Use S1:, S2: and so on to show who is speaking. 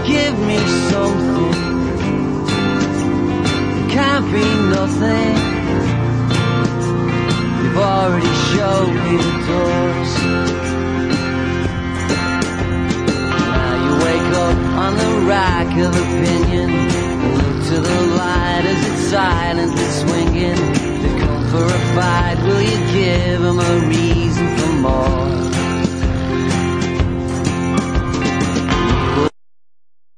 S1: give me something. It can't be nothing. You've already showed me the doors. Now you wake up on the rack of opinion and look to the light as it's silently swinging. They've come for a fight, will you give them a reason for